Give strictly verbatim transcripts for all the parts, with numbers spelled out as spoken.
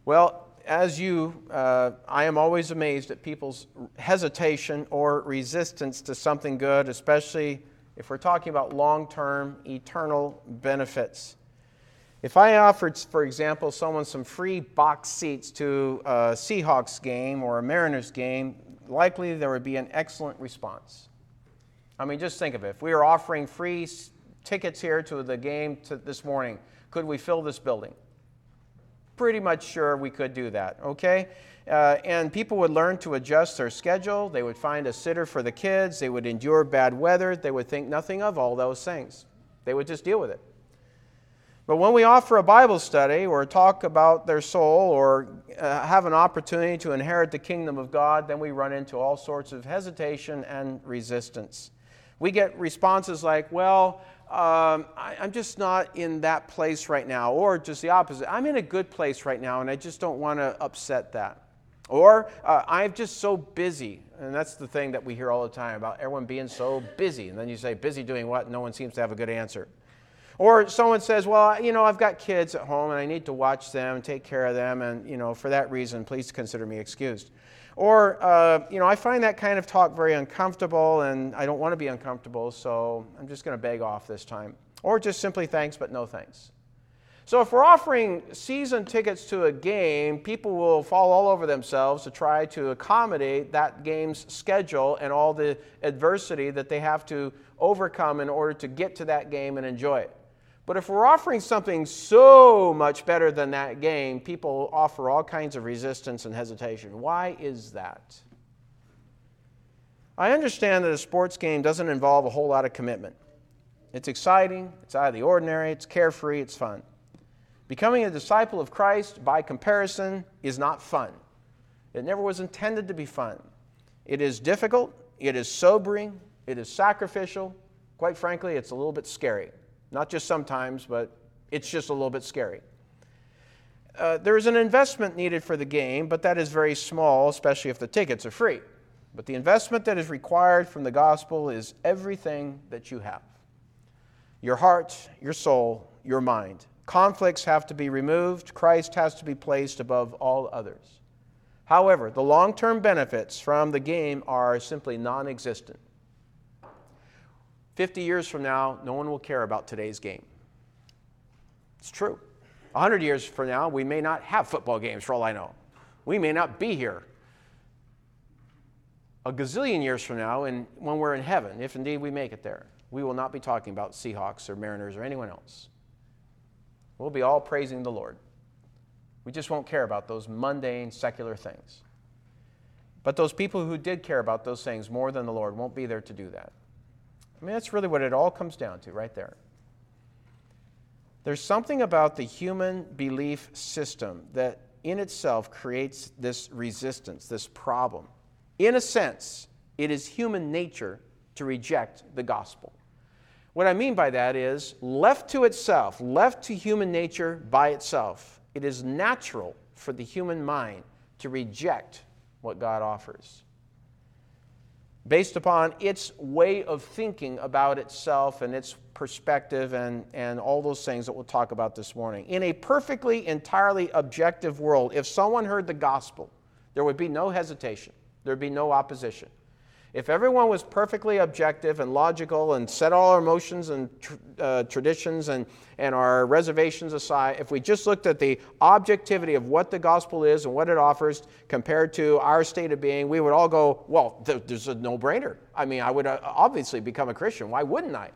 Well, as you, uh, I am always amazed at people's hesitation or resistance to something good, especially if we're talking about long-term, eternal benefits. If I offered, for example, someone some free box seats to a Seahawks game or a Mariners game, likely there would be an excellent response. I mean, just think of it. If we were offering free s- tickets here to the game to this morning, could we fill this building? Pretty much sure we could do that, okay? Uh, and people would learn to adjust their schedule. They would find a sitter for the kids. They would endure bad weather. They would think nothing of all those things. They would just deal with it. But when we offer a Bible study or talk about their soul or uh, have an opportunity to inherit the kingdom of God, then we run into all sorts of hesitation and resistance. We get responses like, well, um, I, I'm just not in that place right now, or just the opposite. I'm in a good place right now, and I just don't want to upset that. Or uh, I'm just so busy, and that's the thing that we hear all the time about everyone being so busy. And then you say, busy doing what? And no one seems to have a good answer. Or someone says, well, you know, I've got kids at home, and I need to watch them and take care of them, and, you know, for that reason, please consider me excused. Or, uh, you know, I find that kind of talk very uncomfortable, and I don't want to be uncomfortable, so I'm just going to beg off this time. Or just simply thanks, but no thanks. So if we're offering season tickets to a game, people will fall all over themselves to try to accommodate that game's schedule and all the adversity that they have to overcome in order to get to that game and enjoy it. But if we're offering something so much better than that game, people offer all kinds of resistance and hesitation. Why is that? I understand that a sports game doesn't involve a whole lot of commitment. It's exciting, it's out of the ordinary, it's carefree, it's fun. Becoming a disciple of Christ, by comparison, is not fun. It never was intended to be fun. It is difficult, it is sobering, it is sacrificial. Quite frankly, it's a little bit scary. Not just sometimes, but it's just a little bit scary. Uh, there is an investment needed for the game, but that is very small, especially if the tickets are free. But the investment that is required from the gospel is everything that you have. Your heart, your soul, your mind. Conflicts have to be removed. Christ has to be placed above all others. However, the long-term benefits from the game are simply non-existent. Fifty years from now, no one will care about today's game. It's true. A hundred years from now, we may not have football games for all I know. We may not be here. A gazillion years from now, and when we're in heaven, if indeed we make it there, we will not be talking about Seahawks or Mariners or anyone else. We'll be all praising the Lord. We just won't care about those mundane, secular things. But those people who did care about those things more than the Lord won't be there to do that. I mean, that's really what it all comes down to right there. There's something about the human belief system that in itself creates this resistance, this problem. In a sense, it is human nature to reject the gospel. What I mean by that is, left to itself, left to human nature by itself, it is natural for the human mind to reject what God offers, based upon its way of thinking about itself and its perspective and, and all those things that we'll talk about this morning. In a perfectly, entirely objective world, if someone heard the gospel, there would be no hesitation. There would be no opposition. If everyone was perfectly objective and logical and set all our emotions and tr- uh, traditions and, and our reservations aside, if we just looked at the objectivity of what the gospel is and what it offers compared to our state of being, we would all go, well, th- there's a no-brainer. I mean, I would uh, obviously become a Christian. Why wouldn't I?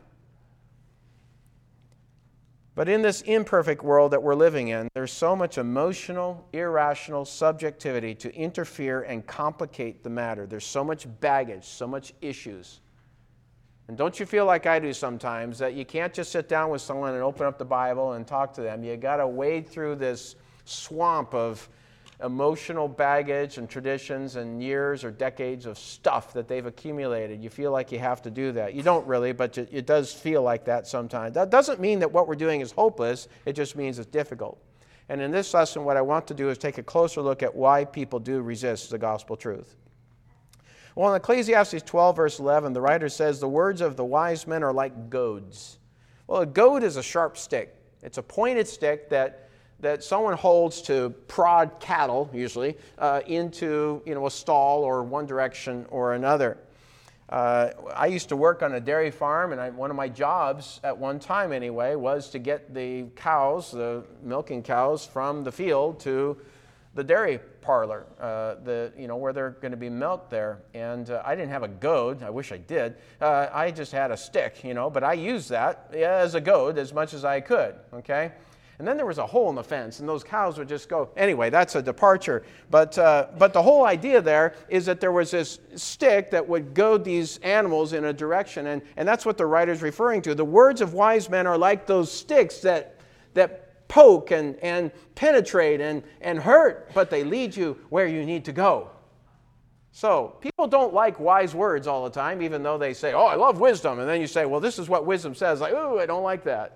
But in this imperfect world that we're living in, there's so much emotional, irrational subjectivity to interfere and complicate the matter. There's so much baggage, so much issues. And don't you feel like I do sometimes, that you can't just sit down with someone and open up the Bible and talk to them. You got to wade through this swamp of emotional baggage and traditions and years or decades of stuff that they've accumulated. You feel like you have to do that. You don't really, but it does feel like that sometimes. That doesn't mean that what we're doing is hopeless. It just means it's difficult. And in this lesson, what I want to do is take a closer look at why people do resist the gospel truth. Well, in Ecclesiastes twelve, verse eleven, the writer says, the words of the wise men are like goads. Well, a goad is a sharp stick. It's a pointed stick that that someone holds to prod cattle, usually, uh, into you know a stall or one direction or another. Uh, I used to work on a dairy farm, and I, one of my jobs at one time anyway was to get the cows, the milking cows, from the field to the dairy parlor, uh, the you know where they're going to be milked there. And uh, I didn't have a goad. I wish I did. Uh, I just had a stick, you know, but I used that as a goad as much as I could. Okay. And then there was a hole in the fence, and those cows would just go. Anyway, that's a departure. But uh, but the whole idea there is that there was this stick that would goad these animals in a direction, and, and that's what the writer's referring to. The words of wise men are like those sticks that that poke and, and penetrate and, and hurt, but they lead you where you need to go. So people don't like wise words all the time, even though they say, oh, I love wisdom. And then you say, well, this is what wisdom says. Like, oh, I don't like that.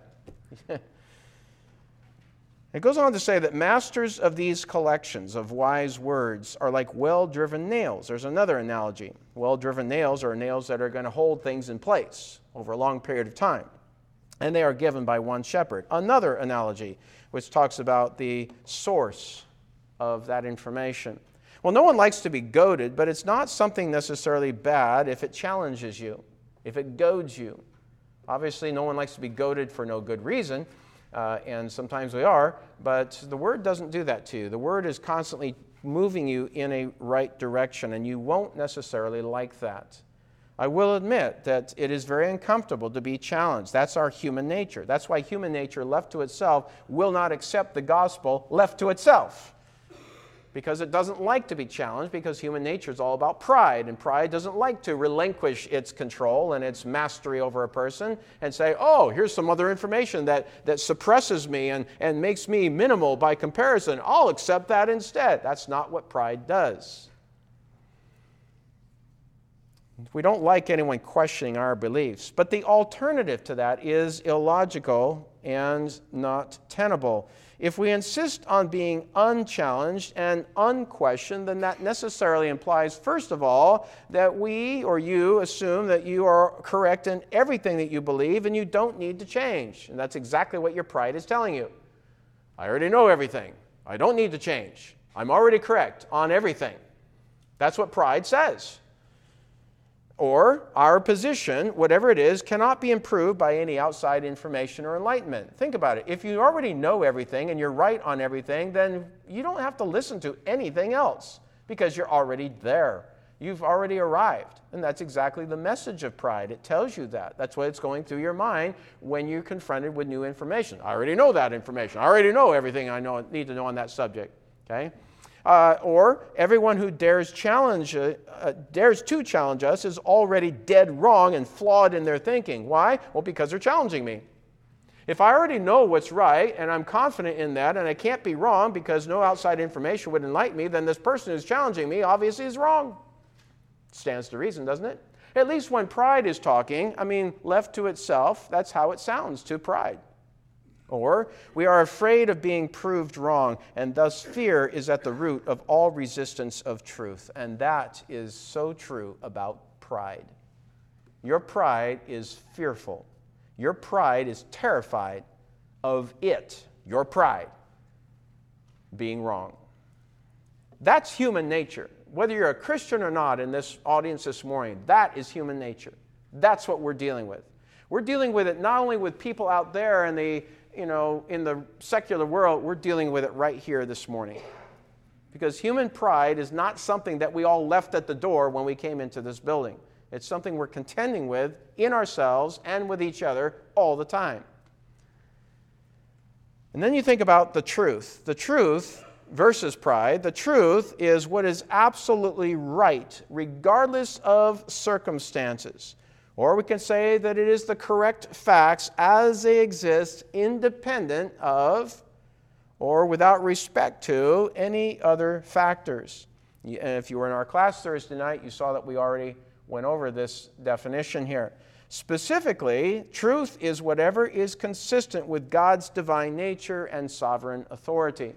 It goes on to say that masters of these collections of wise words are like well-driven nails. There's another analogy. Well-driven nails are nails that are going to hold things in place over a long period of time. And they are given by one shepherd. Another analogy, which talks about the source of that information. Well, no one likes to be goaded, but it's not something necessarily bad if it challenges you, if it goads you. Obviously, no one likes to be goaded for no good reason. Uh, and sometimes we are, but the Word doesn't do that to you. The Word is constantly moving you in a right direction, and you won't necessarily like that. I will admit that it is very uncomfortable to be challenged. That's our human nature. That's why human nature, left to itself, will not accept the gospel left to itself. Because it doesn't like to be challenged, because human nature is all about pride, and pride doesn't like to relinquish its control and its mastery over a person and say, oh, here's some other information that, that suppresses me and, and makes me minimal by comparison. I'll accept that instead. That's not what pride does. We don't like anyone questioning our beliefs, but the alternative to that is illogical and not tenable. If we insist on being unchallenged and unquestioned, then that necessarily implies, first of all, that we or you assume that you are correct in everything that you believe and you don't need to change. And that's exactly what your pride is telling you. I already know everything. I don't need to change. I'm already correct on everything. That's what pride says. Or our position, whatever it is, cannot be improved by any outside information or enlightenment. Think about it. If you already know everything and you're right on everything, then you don't have to listen to anything else because you're already there. You've already arrived. And that's exactly the message of pride. It tells you that. That's what it's going through your mind when you're confronted with new information. I already know that information. I already know everything I know need to know on that subject. Okay? Uh, or everyone who dares challenge, uh, uh, dares to challenge us is already dead wrong and flawed in their thinking. Why? Well, because they're challenging me. If I already know what's right and I'm confident in that and I can't be wrong because no outside information would enlighten me, then this person who's challenging me obviously is wrong. Stands to reason, doesn't it? At least when pride is talking, I mean, left to itself, that's how it sounds to pride. Or we are afraid of being proved wrong, and thus fear is at the root of all resistance of truth. And that is so true about pride. Your pride is fearful. Your pride is terrified of it, your pride, being wrong. That's human nature. Whether you're a Christian or not in this audience this morning, that is human nature. That's what we're dealing with. We're dealing with it not only with people out there in the you know, in the secular world, we're dealing with it right here this morning. Because human pride is not something that we all left at the door when we came into this building. It's something we're contending with in ourselves and with each other all the time. And then you think about the truth. The truth versus pride. The truth is what is absolutely right, regardless of circumstances. Or we can say that it is the correct facts as they exist, independent of or without respect to any other factors. And if you were in our class Thursday night, you saw that we already went over this definition here. Specifically, truth is whatever is consistent with God's divine nature and sovereign authority.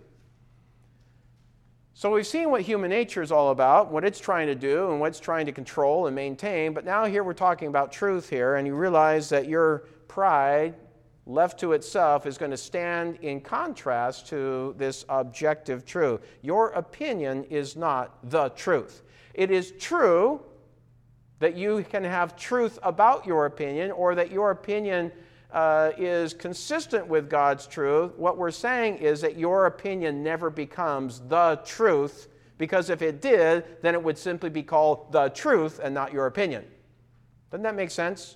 So we've seen what human nature is all about, what it's trying to do and what it's trying to control and maintain, but now here we're talking about truth here, and you realize that your pride left to itself, is going to stand in contrast to this objective truth. Your opinion is not the truth. It is true that you can have truth about your opinion, or that your opinion uh, is consistent with God's truth. What we're saying is that your opinion never becomes the truth, because if it did, then it would simply be called the truth and not your opinion. Doesn't that make sense?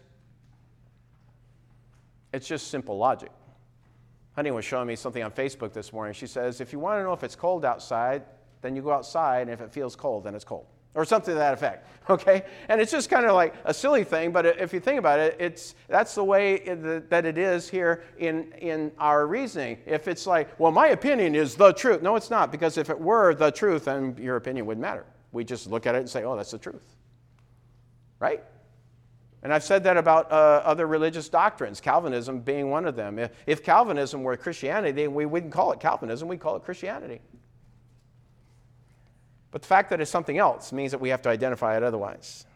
It's just simple logic. Honey was showing me something on Facebook this morning. She says, if you want to know if it's cold outside, then you go outside, and if it feels cold, then it's cold. Or something to that effect, okay? And it's just kind of like a silly thing, but if you think about it, it's that's the way it, that it is here in, in our reasoning. If it's like, well, my opinion is the truth. No, it's not, because if it were the truth, then your opinion wouldn't matter. We just look at it and say, oh, that's the truth, right? And I've said that about uh, other religious doctrines, Calvinism being one of them. If, if Calvinism were Christianity, we wouldn't call it Calvinism, we'd call it Christianity. But the fact that it's something else means that we have to identify it otherwise.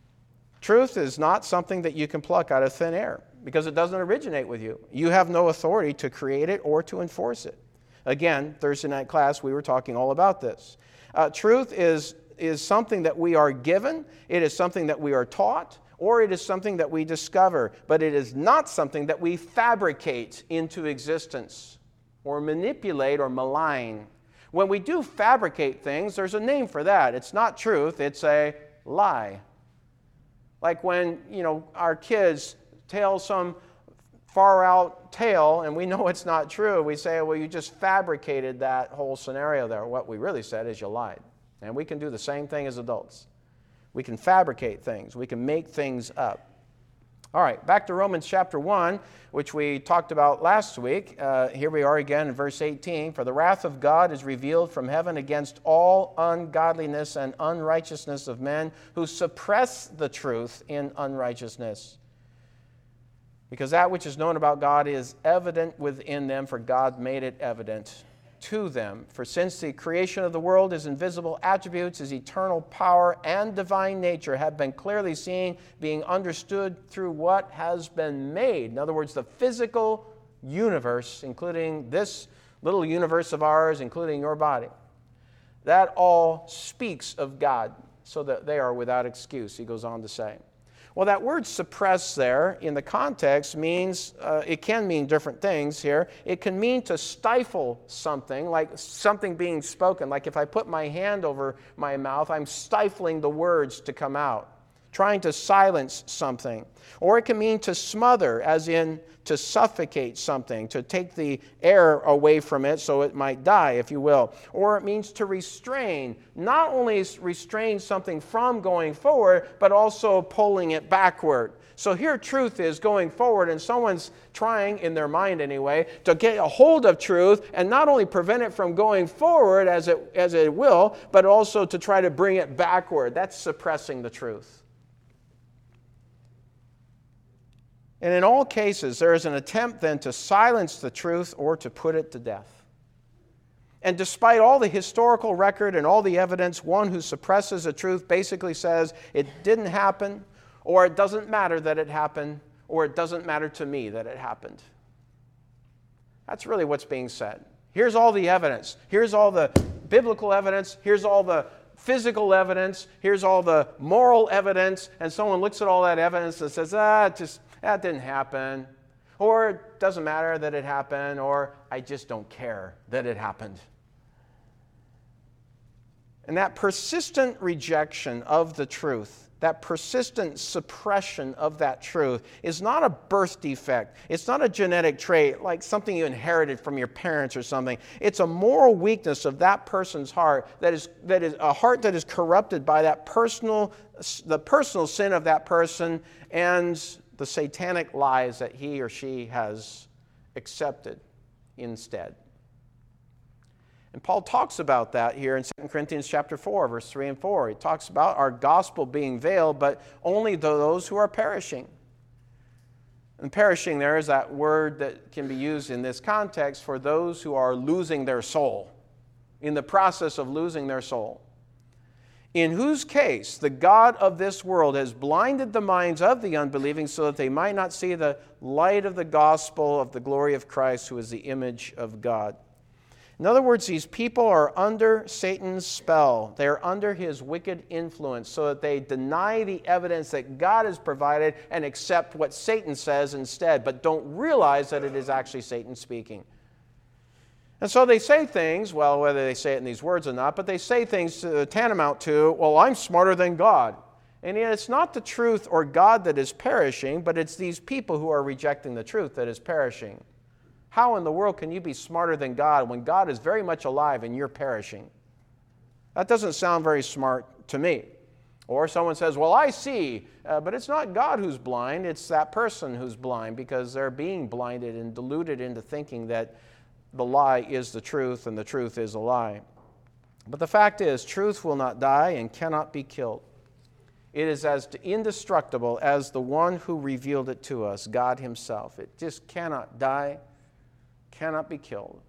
Truth is not something that you can pluck out of thin air, because it doesn't originate with you. You have no authority to create it or to enforce it. Again, Thursday night class, we were talking all about this. Uh, truth is, is something that we are given, it is something that we are taught, or it is something that we discover, but it is not something that we fabricate into existence or manipulate or malign. When we do fabricate things, there's a name for that. It's not truth, it's a lie. Like when, you know, our kids tell some far out tale and we know it's not true, we say, well, you just fabricated that whole scenario there. What we really said is you lied. And we can do the same thing as adults. We can fabricate things. We can make things up. All right, back to Romans chapter one, which we talked about last week. Uh, here we are again in verse eighteen. For the wrath of God is revealed from heaven against all ungodliness and unrighteousness of men who suppress the truth in unrighteousness. Because that which is known about God is evident within them, for God made it evident to them. For since the creation of the world, his invisible attributes, his eternal power and divine nature have been clearly seen, being understood through what has been made. In other words, the physical universe, including this little universe of ours, including your body. That all speaks of God, so that they are without excuse, he goes on to say. Well, that word suppress there in the context means, uh, it can mean different things here. It can mean to stifle something, like something being spoken. Like if I put my hand over my mouth, I'm stifling the words to come out, trying to silence something. Or it can mean to smother, as in to suffocate something, to take the air away from it so it might die, if you will. Or it means to restrain, not only restrain something from going forward, but also pulling it backward. So here truth is going forward, and someone's trying, in their mind anyway, to get a hold of truth and not only prevent it from going forward as it, as it will, but also to try to bring it backward. That's suppressing the truth. And in all cases, there is an attempt then to silence the truth or to put it to death. And despite all the historical record and all the evidence, one who suppresses the truth basically says it didn't happen, or it doesn't matter that it happened, or it doesn't matter to me that it happened. That's really what's being said. Here's all the evidence. Here's all the biblical evidence. Here's all the physical evidence. Here's all the moral evidence. And someone looks at all that evidence and says, ah, it just... that didn't happen, or it doesn't matter that it happened, or I just don't care that it happened. And that persistent rejection of the truth, that persistent suppression of that truth is not a birth defect. It's not a genetic trait, like something you inherited from your parents or something. It's a moral weakness of that person's heart, that is, that is a heart that is corrupted by that personal, the personal sin of that person and the satanic lies that he or she has accepted instead. And Paul talks about that here in Second Corinthians chapter four, verse three and four. He talks about our gospel being veiled, but only to those who are perishing. And perishing there is that word that can be used in this context for those who are losing their soul, in the process of losing their soul. in whose case the God of this world has blinded the minds of the unbelieving so that they might not see the light of the gospel of the glory of Christ, who is the image of God. In other words, these people are under Satan's spell. They are under his wicked influence so that they deny the evidence that God has provided and accept what Satan says instead, but don't realize that it is actually Satan speaking. And so they say things, well, whether they say it in these words or not, but they say things uh, tantamount to, well, I'm smarter than God. And yet it's not the truth or God that is perishing, but it's these people who are rejecting the truth that is perishing. How in the world can you be smarter than God when God is very much alive and you're perishing? That doesn't sound very smart to me. Or someone says, well, I see, uh, but it's not God who's blind, it's that person who's blind because they're being blinded and deluded into thinking that the lie is the truth and the truth is a lie. But the fact is, truth will not die and cannot be killed. It is as indestructible as the one who revealed it to us, God himself. It just cannot die, cannot be killed.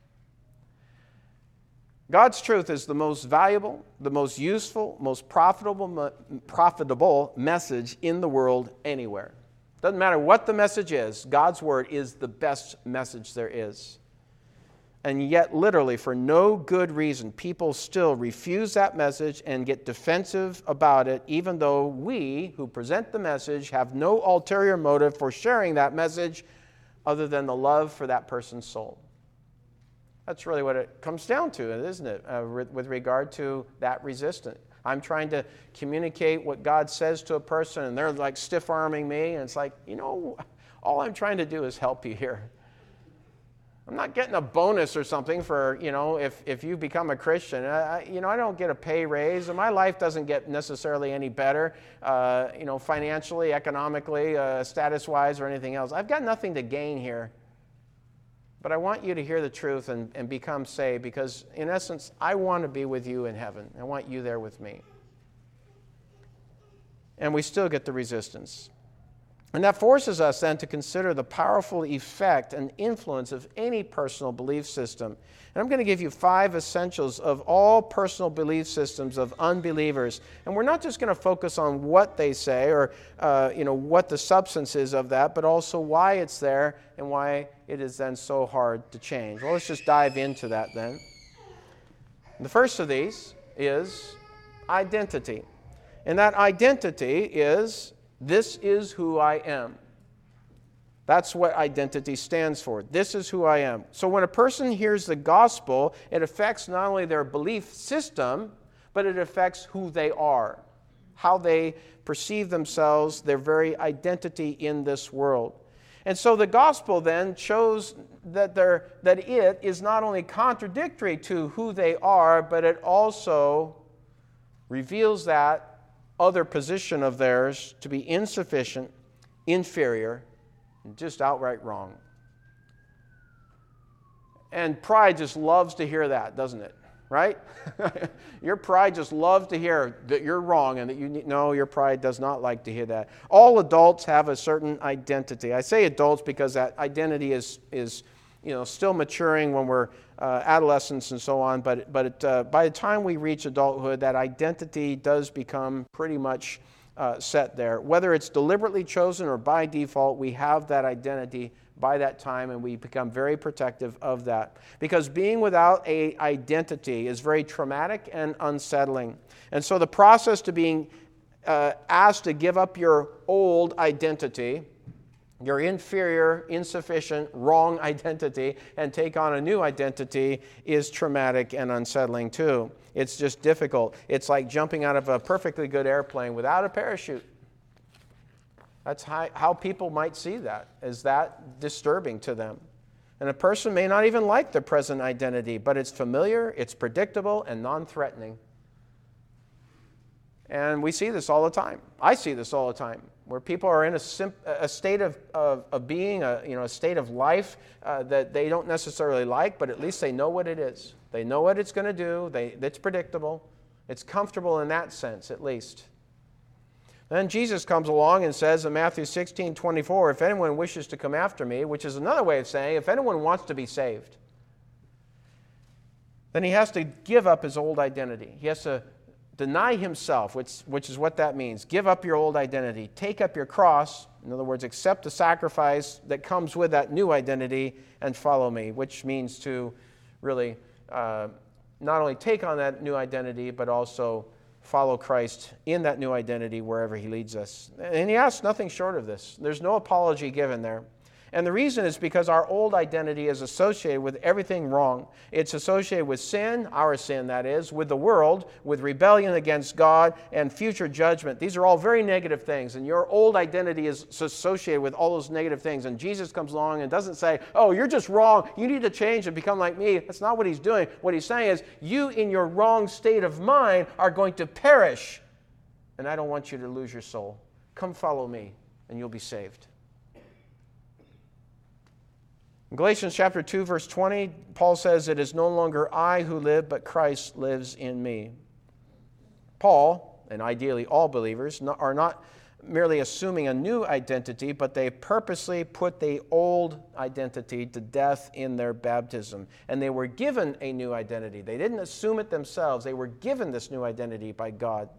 God's truth is the most valuable, the most useful, most profitable, profitable message in the world anywhere. Doesn't matter what the message is, God's word is the best message there is. And yet, literally, for no good reason, people still refuse that message and get defensive about it, even though we, who present the message, have no ulterior motive for sharing that message other than the love for that person's soul. That's really what it comes down to, isn't it, uh, with regard to that resistance. I'm trying to communicate what God says to a person, and they're like stiff-arming me, and it's like, you know, all I'm trying to do is help you here. I'm not getting a bonus or something for, you know, if, if you become a Christian. I, you know, I don't get a pay raise, and my life doesn't get necessarily any better, uh, you know, financially, economically, uh, status-wise, or anything else. I've got nothing to gain here. But I want you to hear the truth and, and become saved because, in essence, I want to be with you in heaven. I want you there with me. And we still get the resistance. And that forces us then to consider the powerful effect and influence of any personal belief system. And I'm going to give you five essentials of all personal belief systems of unbelievers. And we're not just going to focus on what they say or uh, you know, what the substance is of that, but also why it's there and why it is then so hard to change. Well, let's just dive into that then. The first of these is identity. And that identity is, this is who I am. That's what identity stands for. This is who I am. So when a person hears the gospel, it affects not only their belief system, but it affects who they are, how they perceive themselves, their very identity in this world. And so the gospel then shows that, that it is not only contradictory to who they are, but it also reveals that other position of theirs to be insufficient, inferior, and just outright wrong. And pride just loves to hear that, doesn't it? Right? Your pride just loves to hear that you're wrong and that you need, no, your pride does not like to hear that. All adults have a certain identity. I say adults because that identity is is you know still maturing when we're uh, adolescents and so on. But but it, uh, by the time we reach adulthood, that identity does become pretty much uh, set there. Whether it's deliberately chosen or by default, we have that identity by that time, and we become very protective of that. Because being without an identity is very traumatic and unsettling. And so the process to being uh, asked to give up your old identity, your inferior, insufficient, wrong identity, and take on a new identity is traumatic and unsettling too. It's just difficult. It's like jumping out of a perfectly good airplane without a parachute. That's how, how people might see that. Is that disturbing to them? And a person may not even like their present identity, but it's familiar, it's predictable, and non-threatening. And we see this all the time. I see this all the time, where people are in a, sim- a state of, of, of being, a, you know, a state of life uh, that they don't necessarily like, but at least they know what it is. They know what it's going to do. They, it's predictable. It's comfortable in that sense, at least. Then Jesus comes along and says in Matthew sixteen twenty-four, if anyone wishes to come after me, which is another way of saying if anyone wants to be saved, then he has to give up his old identity. He has to deny himself, which, which is what that means. Give up your old identity. Take up your cross. In other words, accept the sacrifice that comes with that new identity and follow me, which means to really uh, not only take on that new identity, but also follow Christ in that new identity wherever he leads us. And he asks nothing short of this. There's no apology given there. And the reason is because our old identity is associated with everything wrong. It's associated with sin, our sin that is, with the world, with rebellion against God, and future judgment. These are all very negative things, and your old identity is associated with all those negative things. And Jesus comes along and doesn't say, oh, you're just wrong, you need to change and become like me. That's not what he's doing. What he's saying is, you in your wrong state of mind are going to perish, and I don't want you to lose your soul. Come follow me, and you'll be saved. In Galatians chapter two, verse twenty, Paul says, it is no longer I who live, but Christ lives in me. Paul, and ideally all believers, are not merely assuming a new identity, but they purposely put the old identity to death in their baptism. And they were given a new identity. They didn't assume it themselves. They were given this new identity by God.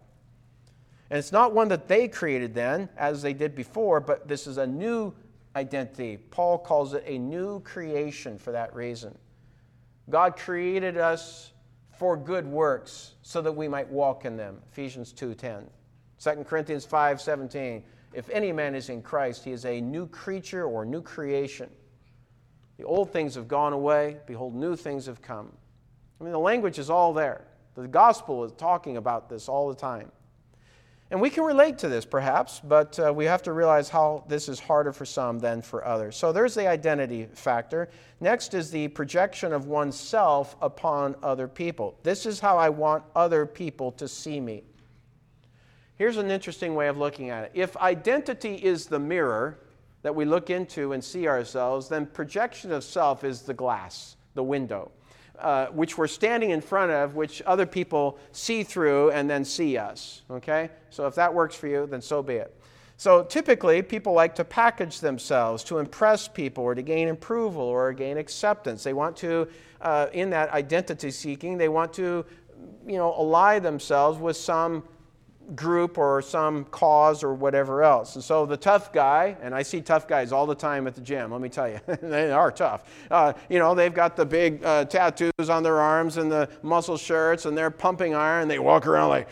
And it's not one that they created then, as they did before, but this is a new identity. Paul calls it a new creation for that reason. God created us for good works so that we might walk in them. Ephesians two ten. Second Corinthians five seventeen. If any man is in Christ, he is a new creature or new creation. The old things have gone away. Behold, new things have come. I mean, the language is all there. The gospel is talking about this all the time. And we can relate to this, perhaps, but uh, we have to realize how this is harder for some than for others. So there's the identity factor. Next is the projection of oneself upon other people. This is how I want other people to see me. Here's an interesting way of looking at it. If identity is the mirror that we look into and see ourselves, then projection of self is the glass, the window. Uh, which we're standing in front of, which other people see through and then see us, okay? So if that works for you, then so be it. So typically, people like to package themselves to impress people or to gain approval or gain acceptance. They want to, uh, in that identity seeking, they want to, you know, ally themselves with some group or some cause or whatever else. And so the tough guy, and I see tough guys all the time at the gym, let me tell you, they are tough. Uh, you know, they've got the big uh, tattoos on their arms and the muscle shirts, and they're pumping iron. They walk around like,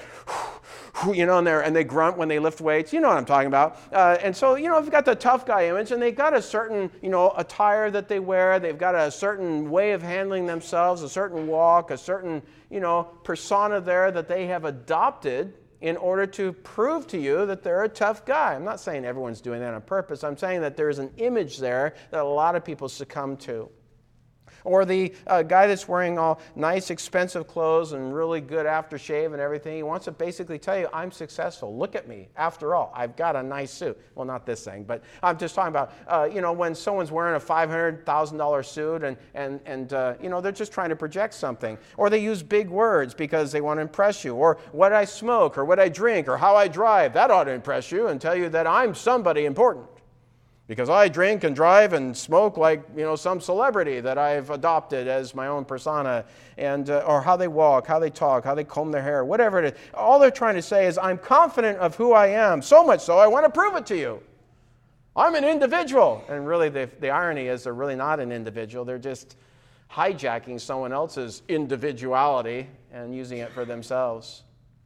you know, and, they're, and they grunt when they lift weights. You know what I'm talking about. Uh, and so, you know, they've got the tough guy image, and they've got a certain, you know, attire that they wear. They've got a certain way of handling themselves, a certain walk, a certain, you know, persona there that they have adopted in order to prove to you that they're a tough guy. I'm not saying everyone's doing that on purpose. I'm saying that there's an image there that a lot of people succumb to. Or the uh, guy that's wearing all nice, expensive clothes and really good aftershave and everything, he wants to basically tell you, I'm successful. Look at me. After all, I've got a nice suit. Well, not this thing, but I'm just talking about, uh, you know, when someone's wearing a five hundred thousand dollars suit and, and, and uh, you know, they're just trying to project something. Or they use big words because they want to impress you. Or what I smoke, or what I drink, or how I drive. That ought to impress you and tell you that I'm somebody important. Because I drink and drive and smoke like, you know, some celebrity that I've adopted as my own persona, and uh, or how they walk, how they talk, how they comb their hair, whatever it is. All they're trying to say is, I'm confident of who I am, so much so I want to prove it to you. I'm an individual. And really, the, the irony is they're really not an individual. They're just hijacking someone else's individuality and using it for themselves.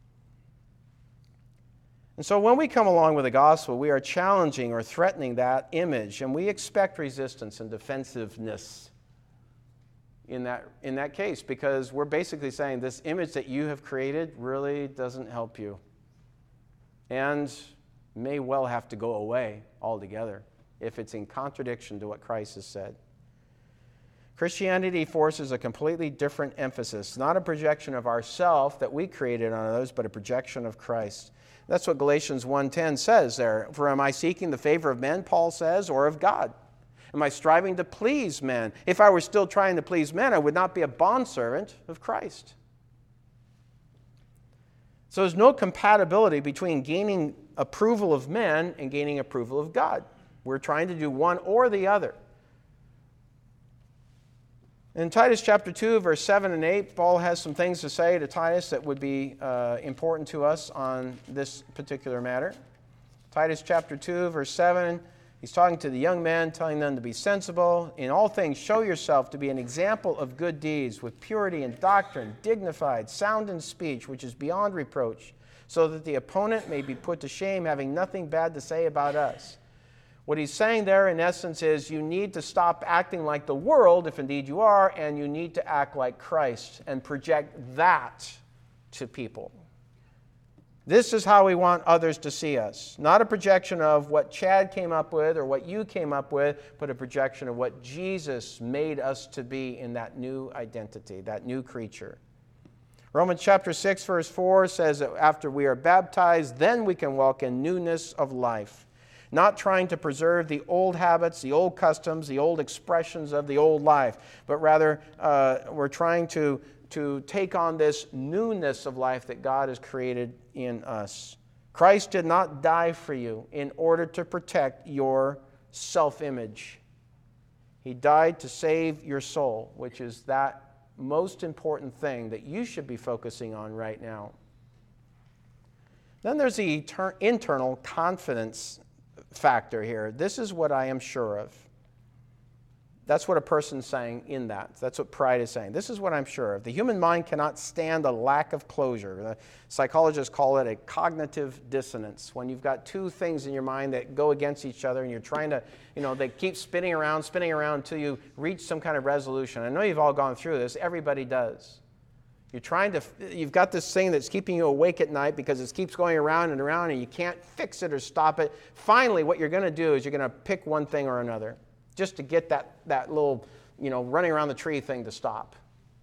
And so when we come along with the gospel, we are challenging or threatening that image, and we expect resistance and defensiveness in that, in that case, because we're basically saying this image that you have created really doesn't help you and may well have to go away altogether if it's in contradiction to what Christ has said. Christianity forces a completely different emphasis, not a projection of ourself that we created on others, but a projection of Christ. That's what Galatians one ten says there. For am I seeking the favor of men, Paul says, or of God? Am I striving to please men? If I were still trying to please men, I would not be a bondservant of Christ. So there's no compatibility between gaining approval of men and gaining approval of God. We're trying to do one or the other. In Titus chapter two, verse seven and eight, Paul has some things to say to Titus that would be uh, important to us on this particular matter. Titus chapter two, verse seven, he's talking to the young men, telling them to be sensible. In all things, show yourself to be an example of good deeds, with purity and doctrine, dignified, sound in speech, which is beyond reproach, so that the opponent may be put to shame, having nothing bad to say about us. What he's saying there, in essence, is you need to stop acting like the world, if indeed you are, and you need to act like Christ and project that to people. This is how we want others to see us. Not a projection of what Chad came up with or what you came up with, but a projection of what Jesus made us to be in that new identity, that new creature. Romans chapter six, verse four says that after we are baptized, then we can walk in newness of life. Not trying to preserve the old habits, the old customs, the old expressions of the old life, but rather uh, we're trying to, to take on this newness of life that God has created in us. Christ did not die for you in order to protect your self-image. He died to save your soul, which is that most important thing that you should be focusing on right now. Then there's the etern- internal confidence factor here. This is what I am sure of. That's what a person's saying in that. That's what pride is saying. This is what I'm sure of. The human mind cannot stand a lack of closure. The psychologists call it a cognitive dissonance. When you've got two things in your mind that go against each other and you're trying to, you know, they keep spinning around, spinning around until you reach some kind of resolution. I know you've all gone through this. Everybody does. You're trying to, you've got this thing that's keeping you awake at night because it keeps going around and around and you can't fix it or stop it. Finally, what you're going to do is you're going to pick one thing or another just to get that, that little, you know, running around the tree thing to stop.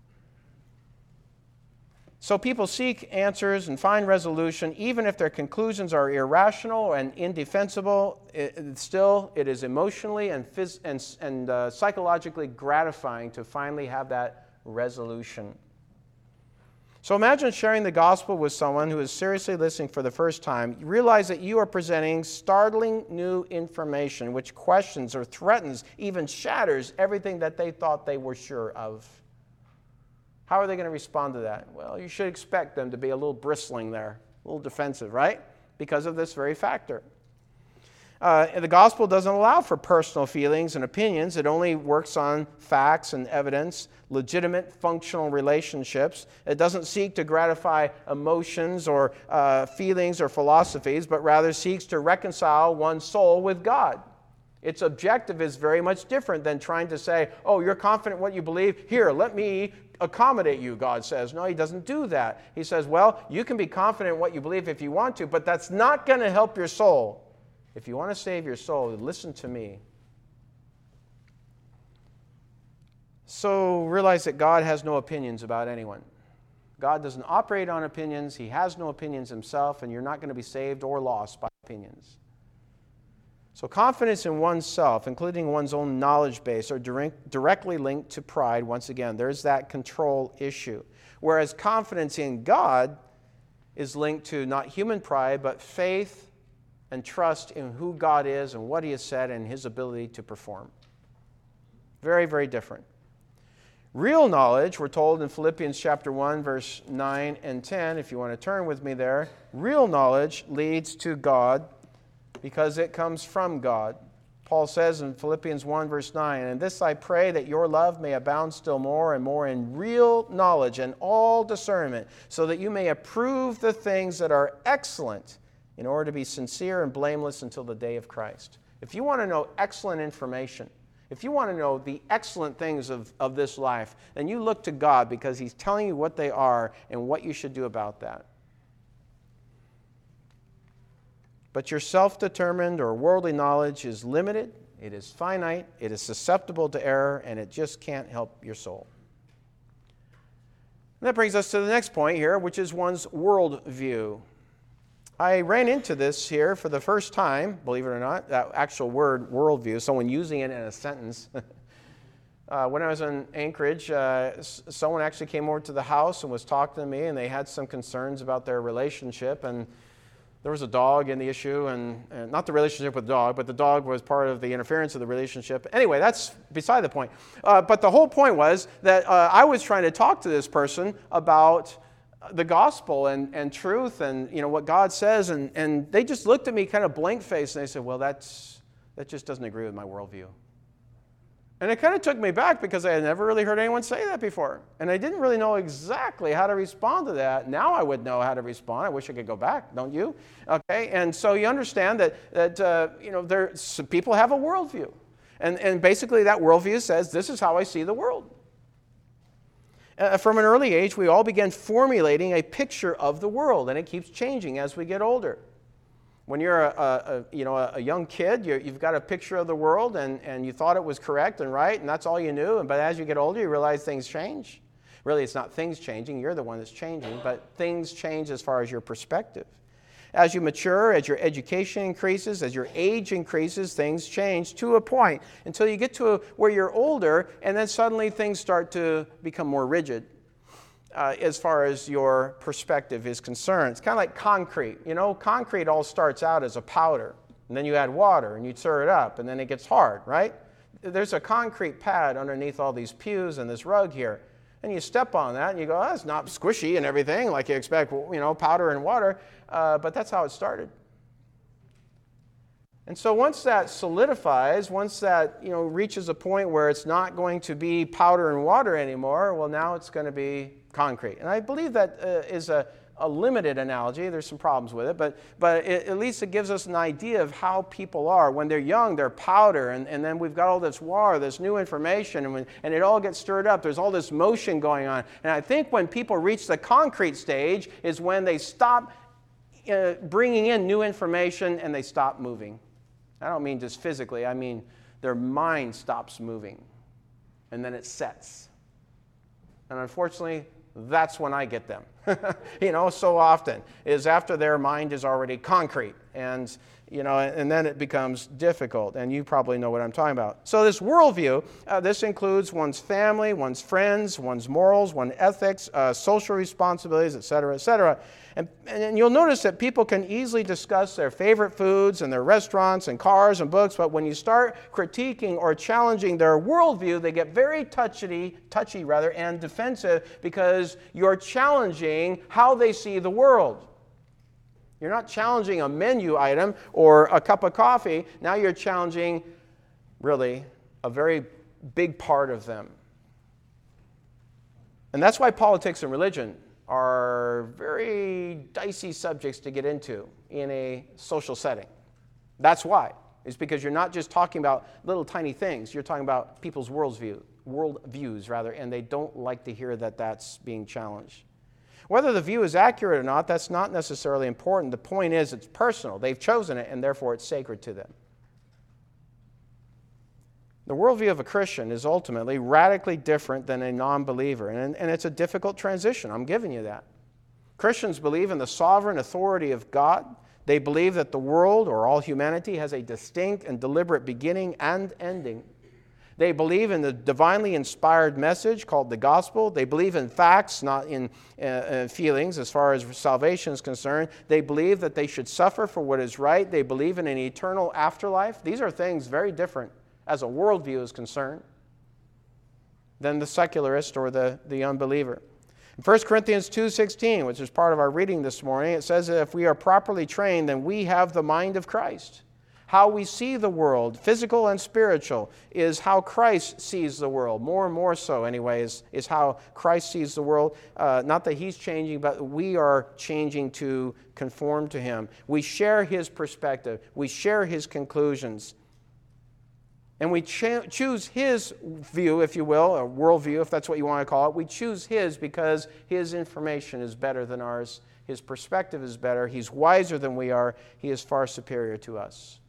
So people seek answers and find resolution, even if their conclusions are irrational and indefensible. It, still, it is emotionally and, phys- and, and uh, psychologically gratifying to finally have that resolution. So imagine sharing the gospel with someone who is seriously listening for the first time. You realize that you are presenting startling new information which questions or threatens, even shatters everything that they thought they were sure of. How are they going to respond to that? Well, you should expect them to be a little bristling there, a little defensive, right? Because of this very factor. Uh, the gospel doesn't allow for personal feelings and opinions. It only works on facts and evidence, legitimate functional relationships. It doesn't seek to gratify emotions or uh, feelings or philosophies, but rather seeks to reconcile one's soul with God. Its objective is very much different than trying to say, oh, you're confident in what you believe? Here, let me accommodate you, God says. No, he doesn't do that. He says, well, you can be confident in what you believe if you want to, but that's not going to help your soul. If you want to save your soul, listen to me. So realize that God has no opinions about anyone. God doesn't operate on opinions. He has no opinions himself, and you're not going to be saved or lost by opinions. So confidence in oneself, including one's own knowledge base, are direct, directly linked to pride. Once again, there's that control issue. Whereas confidence in God is linked to not human pride, but faith and trust in who God is and what he has said and his ability to perform. Very, very different. Real knowledge, we're told in Philippians chapter one, verse nine and ten, if you want to turn with me there, real knowledge leads to God because it comes from God. Paul says in Philippians one, verse nine, and this I pray that your love may abound still more and more in real knowledge and all discernment, so that you may approve the things that are excellent, in order to be sincere and blameless until the day of Christ. If you want to know excellent information, if you want to know the excellent things of, of this life, then you look to God because he's telling you what they are and what you should do about that. But your self-determined or worldly knowledge is limited, it is finite, it is susceptible to error, and it just can't help your soul. And that brings us to the next point here, which is one's worldview. I ran into this here for the first time, believe it or not, that actual word, worldview, someone using it in a sentence. uh, when I was in Anchorage, uh, someone actually came over to the house and was talking to me, and they had some concerns about their relationship. And there was a dog in the issue, and, and not the relationship with the dog, but the dog was part of the interference of the relationship. Anyway, that's beside the point. Uh, but the whole point was that uh, I was trying to talk to this person about the gospel and, and truth and, you know, what God says, and, and they just looked at me kind of blank-faced, and they said, well, that's that just doesn't agree with my worldview. And it kind of took me back because I had never really heard anyone say that before. And I didn't really know exactly how to respond to that. Now I would know how to respond. I wish I could go back, don't you? Okay, and so you understand that, that uh, you know, there, some people have a worldview. And, and basically that worldview says, this is how I see the world. Uh, from an early age, we all began formulating a picture of the world, and it keeps changing as we get older. When you're a, a, a you know a young kid, you're, you've got a picture of the world, and, and you thought it was correct and right, and that's all you knew. And but as you get older, you realize things change. Really, it's not things changing; you're the one that's changing. But things change as far as your perspective. As you mature, as your education increases, as your age increases, things change to a point until you get to a, where you're older, and then suddenly things start to become more rigid. Uh, as far as your perspective is concerned. It's kind of like concrete. You know, concrete all starts out as a powder, and then you add water, and you stir it up, and then it gets hard, right? There's a concrete pad underneath all these pews and this rug here, and you step on that, and you go, oh, it's not squishy and everything like you expect, you know, powder and water, uh, but that's how it started. And so once that solidifies, once that, you know, reaches a point where it's not going to be powder and water anymore, well, now it's going to be concrete. And I believe that uh, is a, a limited analogy. There's some problems with it, but, but it, at least it gives us an idea of how people are. When they're young, they're powder, and, and then we've got all this water, this new information, and, when, and it all gets stirred up. There's all this motion going on. And I think when people reach the concrete stage is when they stop uh, bringing in new information and they stop moving. I don't mean just physically. I mean their mind stops moving, and then it sets. And unfortunately, that's when I get them, you know, so often, is after their mind is already concrete. And, you know, and then it becomes difficult. And you probably know what I'm talking about. So this worldview, uh, this includes one's family, one's friends, one's morals, one's ethics, uh, social responsibilities, et cetera, et cetera. And, and you'll notice that people can easily discuss their favorite foods and their restaurants and cars and books, but when you start critiquing or challenging their worldview, they get very touchy, touchy rather, and defensive because you're challenging how they see the world. You're not challenging a menu item or a cup of coffee. Now you're challenging, really, a very big part of them. And that's why politics and religion are very dicey subjects to get into in a social setting. That's why. It's because you're not just talking about little tiny things. You're talking about people's worldview, world views, rather, and they don't like to hear that that's being challenged. Whether the view is accurate or not, that's not necessarily important. The point is it's personal. They've chosen it, and therefore it's sacred to them. The worldview of a Christian is ultimately radically different than a non-believer, and, and it's a difficult transition. I'm giving you that. Christians believe in the sovereign authority of God. They believe that the world, or all humanity, has a distinct and deliberate beginning and ending. They believe in the divinely inspired message called the gospel. They believe in facts, not in uh, uh, feelings as far as salvation is concerned. They believe that they should suffer for what is right. They believe in an eternal afterlife. These are things very different as a worldview is concerned than the secularist or the, the unbeliever. In First Corinthians two sixteen, which is part of our reading this morning, it says that if we are properly trained, then we have the mind of Christ. How we see the world, physical and spiritual, is how Christ sees the world. More and more so, anyway, is, is how Christ sees the world. Uh, not that he's changing, but we are changing to conform to him. We share his perspective. We share his conclusions. And we cho- choose his view, if you will, or worldview, if that's what you want to call it. We choose his because his information is better than ours. His perspective is better. He's wiser than we are. He is far superior to us.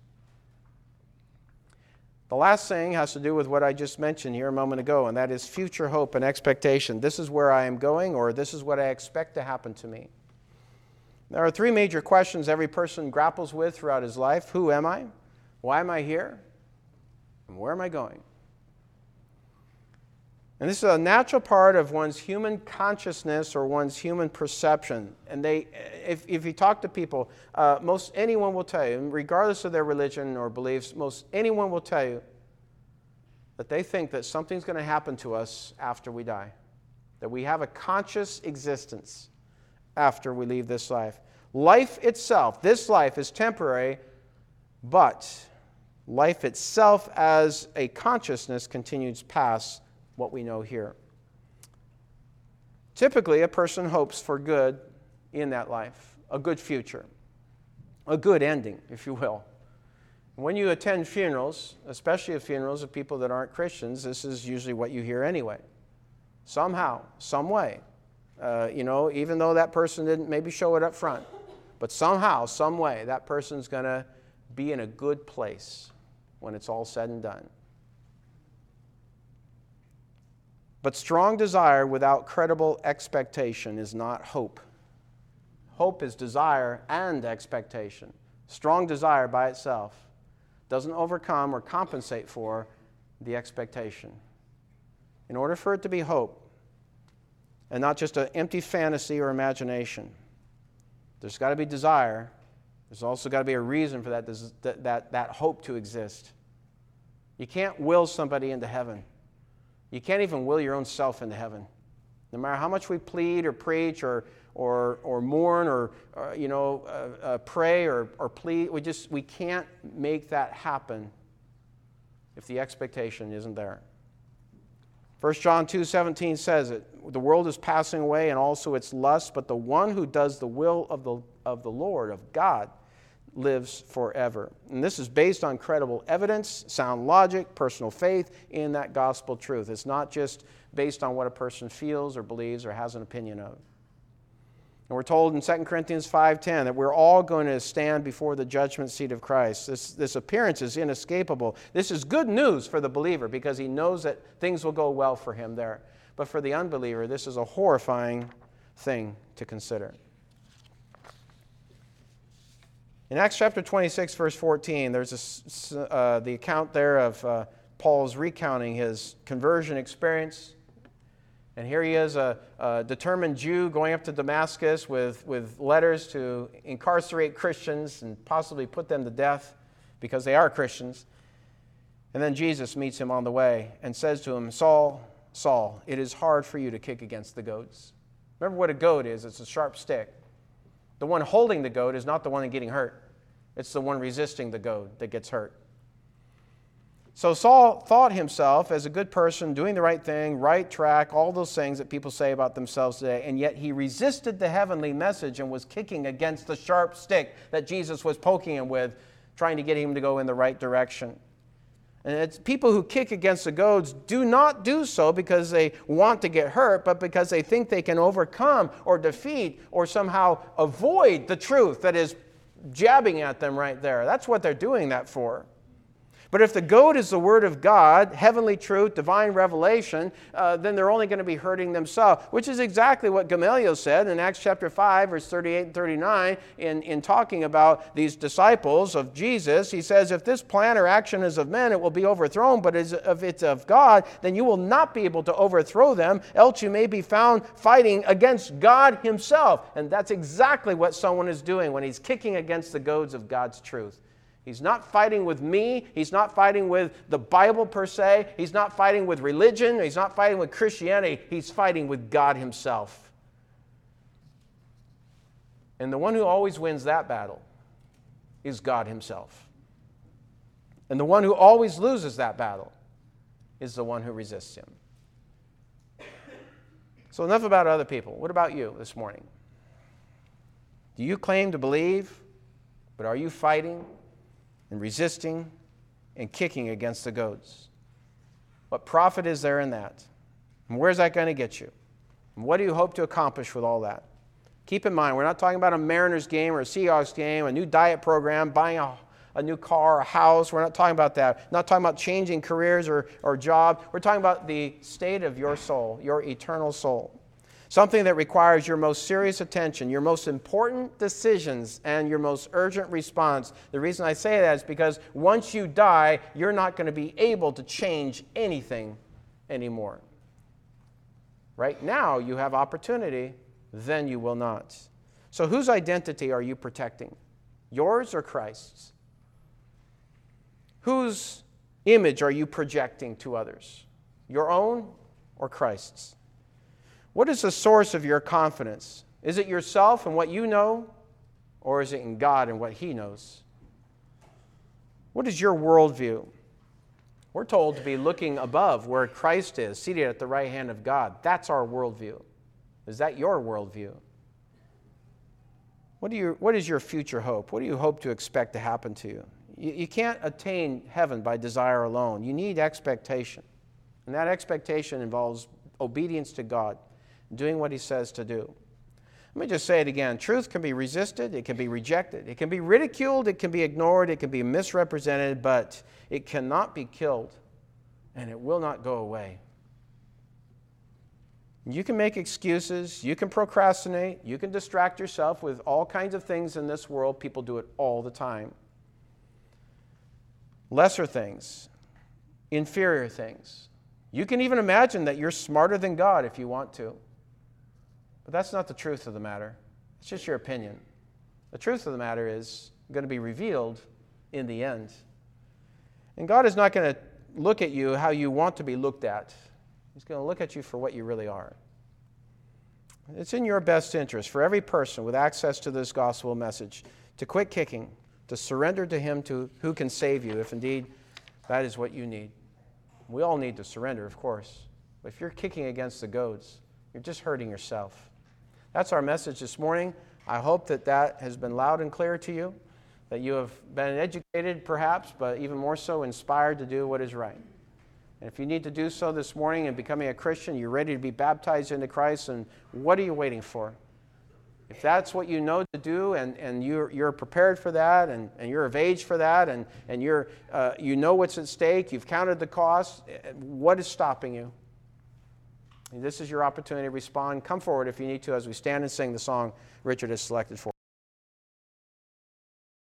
The last thing has to do with what I just mentioned here a moment ago, and that is future hope and expectation. This is where I am going, or this is what I expect to happen to me. There are three major questions every person grapples with throughout his life. Who am I? Why am I here? And where am I going? And this is a natural part of one's human consciousness or one's human perception. And they, if, if you talk to people, uh, most anyone will tell you, regardless of their religion or beliefs, most anyone will tell you that they think that something's going to happen to us after we die. That we have a conscious existence after we leave this life. Life itself, this life is temporary, but life itself as a consciousness continues past what we know here. Typically, a person hopes for good in that life, a good future, a good ending, if you will. When you attend funerals, especially at funerals of people that aren't Christians, this is usually what you hear anyway. Somehow, some way, uh, you know, even though that person didn't maybe show it up front, but somehow, some way, that person's going to be in a good place when it's all said and done. But strong desire without credible expectation is not hope. Hope is desire and expectation. Strong desire by itself doesn't overcome or compensate for the expectation. In order for it to be hope, and not just an empty fantasy or imagination, there's got to be desire. There's also got to be a reason for that, that, that, that hope to exist. You can't will somebody into heaven. You can't even will your own self into heaven. No matter how much we plead or preach or or or mourn or, or you know uh, uh, pray or or plead, we just we can't make that happen if the expectation isn't there. First John two seventeen says it. The world is passing away and also its lust, but the one who does the will of the of the Lord, of God, lives forever. And this is based on credible evidence, sound logic, personal faith in that gospel truth. It's not just based on what a person feels or believes or has an opinion of. And we're told in Second Corinthians five ten that we're all going to stand before the judgment seat of Christ. This, this appearance is inescapable. This is good news for the believer because he knows that things will go well for him there. But for the unbeliever, this is a horrifying thing to consider. In Acts chapter twenty-six, verse fourteen, there's a, uh, the account there of uh, Paul's recounting his conversion experience. And here he is, a, a determined Jew going up to Damascus with, with letters to incarcerate Christians and possibly put them to death because they are Christians. And then Jesus meets him on the way and says to him, Saul, Saul, it is hard for you to kick against the goads. Remember what a goad is. It's a sharp stick. The one holding the goad is not the one getting hurt. It's the one resisting the goad that gets hurt. So Saul thought himself as a good person, doing the right thing, right track, all those things that people say about themselves today, and yet he resisted the heavenly message and was kicking against the sharp stick that Jesus was poking him with, trying to get him to go in the right direction. And it's people who kick against the goads do not do so because they want to get hurt, but because they think they can overcome or defeat or somehow avoid the truth that is jabbing at them right there. That's what they're doing that for. But if the goad is the Word of God, heavenly truth, divine revelation, uh, then they're only going to be hurting themselves, which is exactly what Gamaliel said in Acts chapter five, verse thirty-eight and thirty-nine, in, in talking about these disciples of Jesus. He says, if this plan or action is of men, it will be overthrown, but if it's of God, then you will not be able to overthrow them, else you may be found fighting against God himself. And that's exactly what someone is doing when he's kicking against the goads of God's truth. He's not fighting with me. He's not fighting with the Bible per se. He's not fighting with religion. He's not fighting with Christianity. He's fighting with God himself. And the one who always wins that battle is God himself. And the one who always loses that battle is the one who resists him. So enough about other people. What about you this morning? Do you claim to believe, but are you fighting and resisting and kicking against the goads? What profit is there in that? And where's that going to get you? And what do you hope to accomplish with all that? Keep in mind, we're not talking about a Mariners game or a Seahawks game, a new diet program, buying a, a new car, a house. We're not talking about that. We're not talking about changing careers or, or job. We're talking about the state of your soul, your eternal soul. Something that requires your most serious attention, your most important decisions, and your most urgent response. The reason I say that is because once you die, you're not going to be able to change anything anymore. Right now you have opportunity, then you will not. So whose identity are you protecting? Yours or Christ's? Whose image are you projecting to others? Your own or Christ's? What is the source of your confidence? Is it yourself and what you know, or is it in God and what He knows? What is your worldview? We're told to be looking above where Christ is, seated at the right hand of God. That's our worldview. Is that your worldview? What, do you, what is your future hope? What do you hope to expect to happen to you? you? You can't attain heaven by desire alone. You need expectation. And that expectation involves obedience to God, doing what He says to do. Let me just say it again. Truth can be resisted, it can be rejected, it can be ridiculed, it can be ignored, it can be misrepresented, but it cannot be killed, and it will not go away. You can make excuses, you can procrastinate, you can distract yourself with all kinds of things in this world. People do it all the time. Lesser things, inferior things. You can even imagine that you're smarter than God if you want to. But that's not the truth of the matter. It's just your opinion. The truth of the matter is going to be revealed in the end. And God is not going to look at you how you want to be looked at. He's going to look at you for what you really are. It's in your best interest for every person with access to this gospel message to quit kicking, to surrender to Him to, who can save you, if indeed that is what you need. We all need to surrender, of course. But if you're kicking against the goads, you're just hurting yourself. That's our message this morning. I hope that that has been loud and clear to you, that you have been educated perhaps, but even more so inspired to do what is right. And if you need to do so this morning in becoming a Christian, you're ready to be baptized into Christ, and what are you waiting for? If that's what you know to do, and, and you're, you're prepared for that, and, and you're of age for that, and, and you're, uh, you know what's at stake, you've counted the cost, what is stopping you? And this is your opportunity to respond. Come forward if you need to as we stand and sing the song Richard has selected for.